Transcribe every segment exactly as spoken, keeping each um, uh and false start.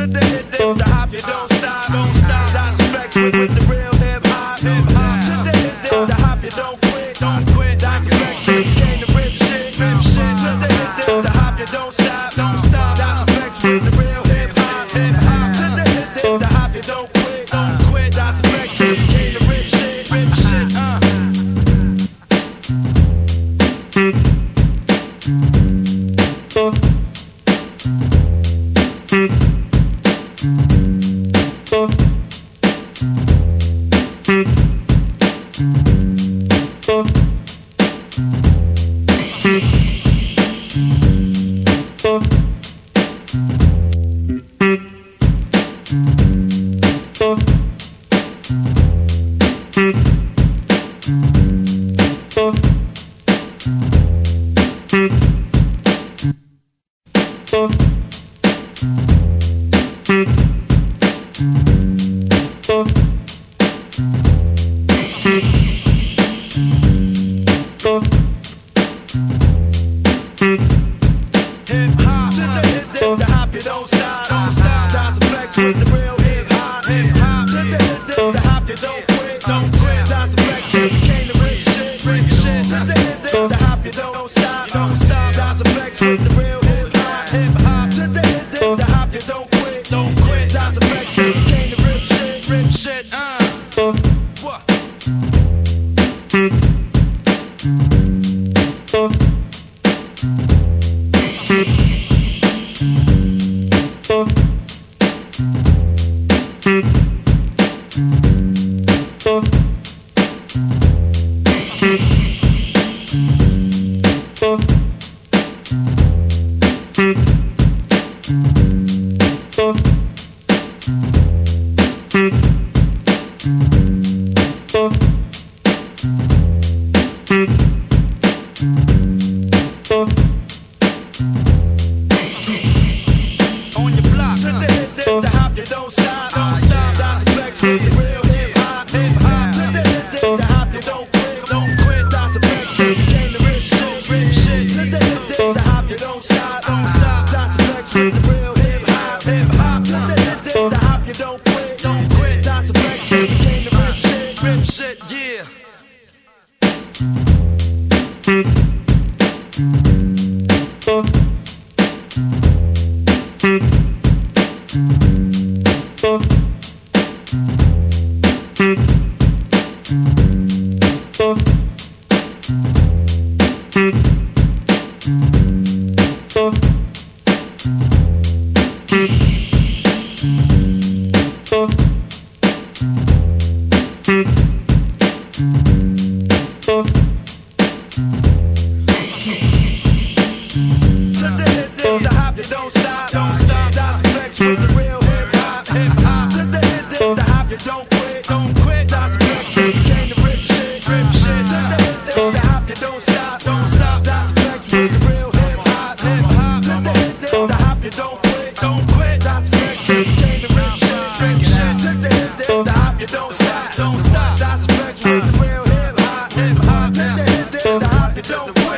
To the hip, hip, the hop, you don't stop, don't stop. Das E F X with, with the real hip hop, hip hop. To the hip, hip, the hop, you don't quit, don't quit. Das E F X came to rip shit, rip shit. To the hip, hip, the hop, you don't stop, don't stop. Das E F X with the real hip hop, hip hop. To the hip, hip, the hop, you don't quit, don't quit. Das E F X came to rip shit, rip shit. Uh.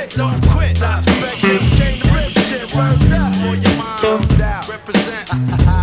Represent.